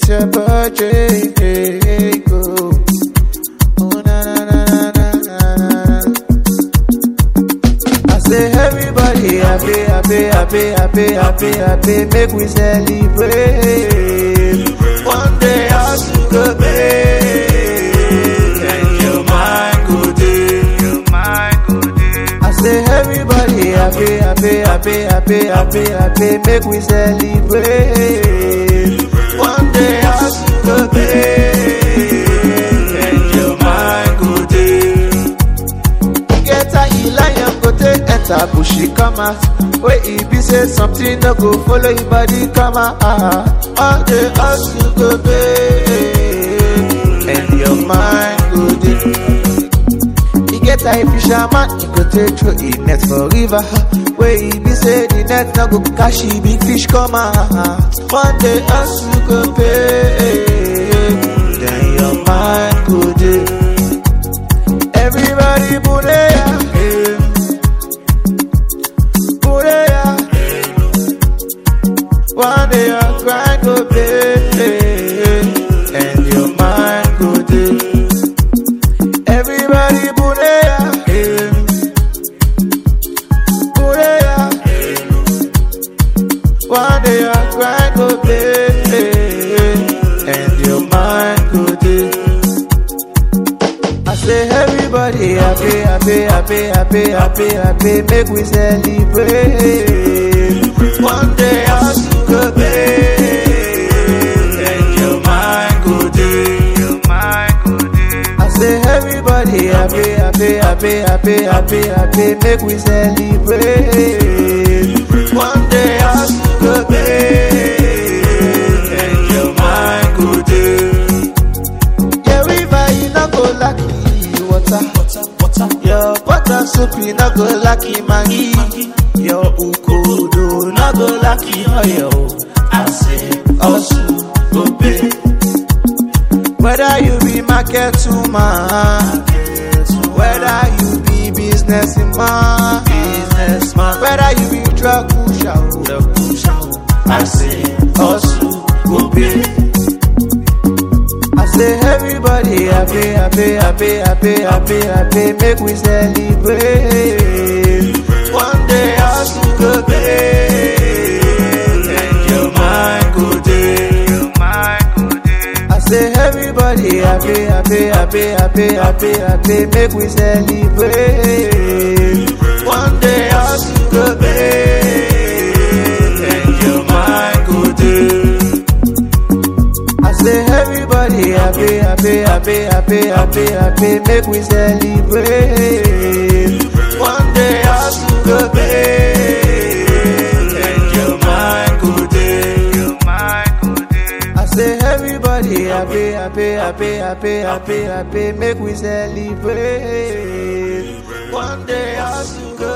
your birthday. Oh, na na na na na na. I say everybody happy, happy, happy, happy, happy, happy. Make we celebrate. One day us go pay. Say everybody happy, happy, happy, happy, happy, happy. Make we celebrate. One day us go pay, and your mind go day. Get a lion go take enter bushy come out. Where he be say something no go follow your body come out. One day us go pay, and your mind go day. Get a fisherman, he go take through the net for river. Where he be say the net no go catch the big fish come out. One day us you go pay, then your mind go day. Everybody bureya, bureya. One day your grind go pay, and your mind go day. Everybody one day your grind go pay, and your mind go day. I say everybody happy, happy, happy, happy, happy, happy. Make we celebrate. One day us go pay, and your mind go day. Your mind go day. I say everybody happy, happy, happy, happy, happy, happy. Make we celebrate. One day us go pay, and your mind go day. Yeah, river you no go lucky water. Your butter soup you no go lucky Maggi. Your ukodo no go lucky oil. I say also go pay. Whether you be market woman, whether you be businessman, whether you be drug pusher, I say also go pay. I say everybody happy, happy, happy, happy, happy, happy. Make we celebrate. One day us go pay, and your mind go day. Your mind go day. I say everybody happy, happy, happy, happy, happy, happy. Make we celebrate. One day us go pay, and your mind go day. I say everybody happy, happy, happy, happy, happy, happy. Make we celebrate. One day us go pay, and your mind go day. Your mind go day. I say everybody happy, happy, happy, happy, happy, happy. Make we celebrate. One day us go